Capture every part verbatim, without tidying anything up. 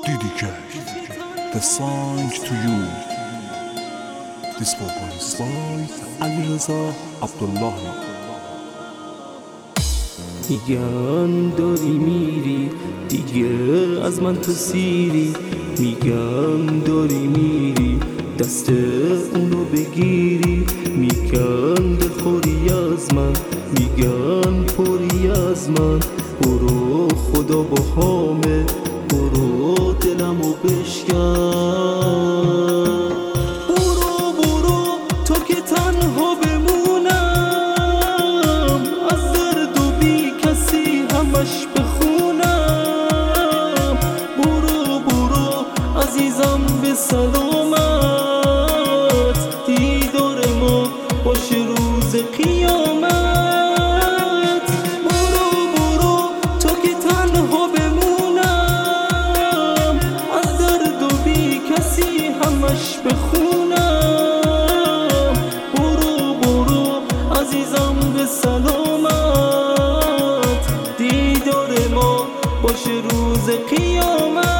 Dedicate the song to you. This vocal is by علیرضا عبداللهی. میگن داری میری دیگه از من تو سیری، میگن داری میری دست اونو بگیری، میگن بخوری از من، میگن پری از من. برو خدا با حامه، برو دلمو بشکن. برو برو تو که تنها بمونم، از درد و بی کسی همش بخونم. برو برو عزیزم به سلامت، دیدار ما باشه روز قیامت. برو برو تو که تنها بمونم، از درد و بی کسی همش بخونم. برو برو عزیزم به سلامت، دیدار ما باشه روز قیامت.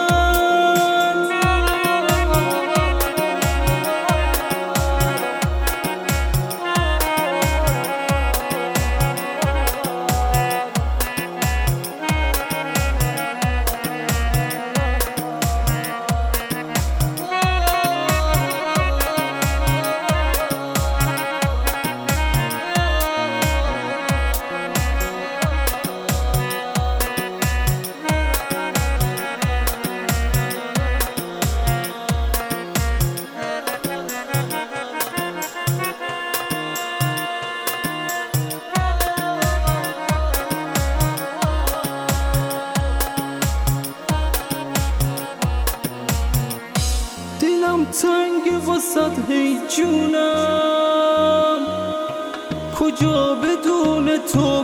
دلم تنگ واسد هی جونم، کجا بدون تو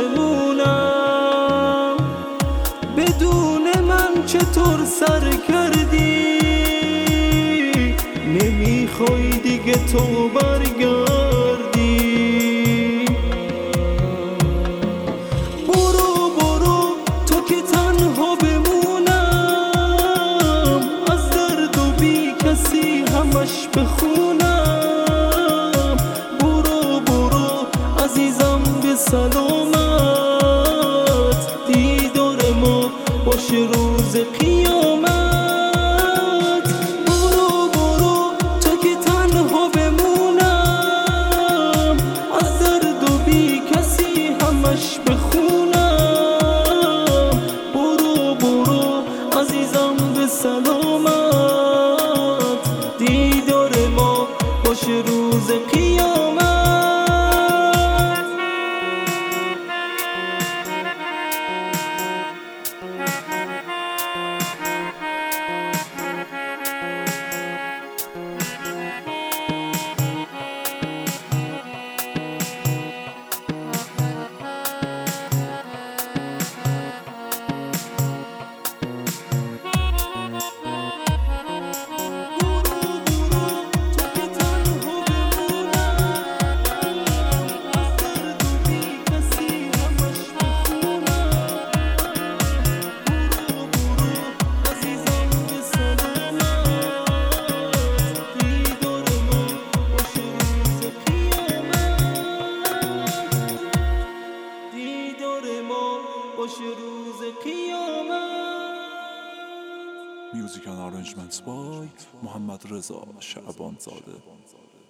بمونم؟ بدون من چطور سر کردی؟ نمیخوای دیگه تو برگردی. برو برو تو که تنها بمونم، از درد و بی کسی همش بخونم. برو برو عزیزم به سلامت، دیدار ما باشه روز قیامت. برو برو تو که تنها بمونم، از درد و بی کسی همش بخونم. برو برو عزیزم به سلامت، دیدار ما باشه روز قیامت. Music and arrangements by محمد رضا شعبان زاده.